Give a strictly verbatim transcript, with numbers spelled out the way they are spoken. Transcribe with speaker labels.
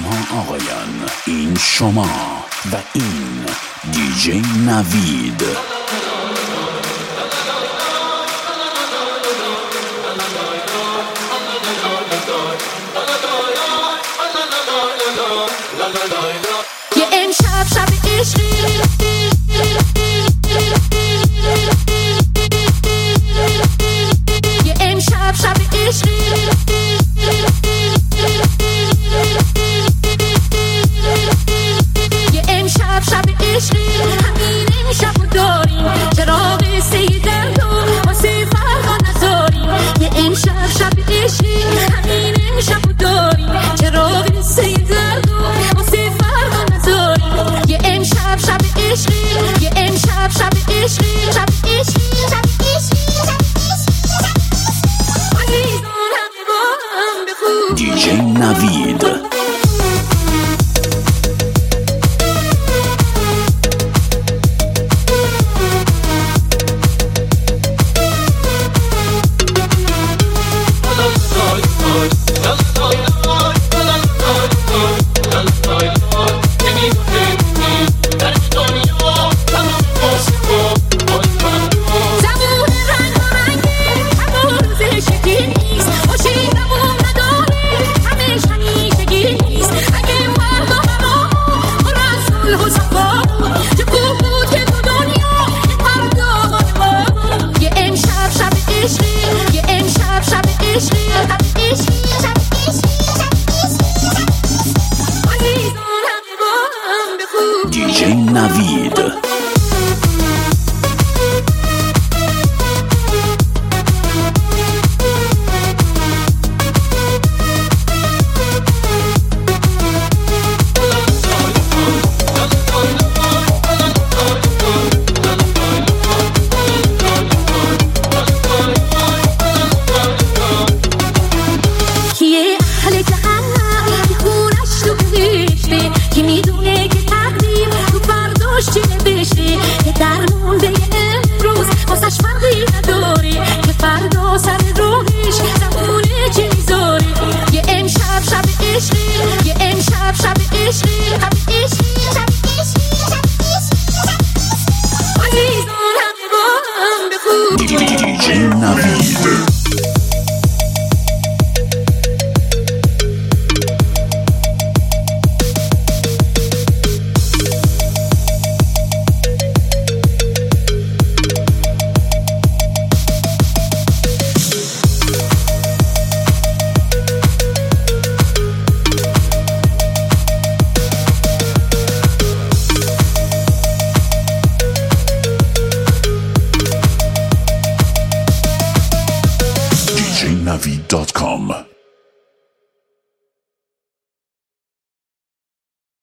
Speaker 1: خانم‌ها آقایان، این شما و این دیجی نوید.
Speaker 2: یه امشب شب عشقی، یه امشب شب عشقی، یه امشب شب عشقی، همین امشب رو داریم، چراغ سه درد و واسه فردا نذاریم. یه امشب شب عشقی، همین امشب رو داریم، چراغ سه درد و واسه فردا نذاریم. یه امشب شب عشقی، یه امشب شب عشقی، شب عشقی، شب عشقی، شب عشقی. عزیزان همه با هم بخون
Speaker 1: دیجی نوید. دیجی نوید. دیجی نوید. دیجی نوید دات کام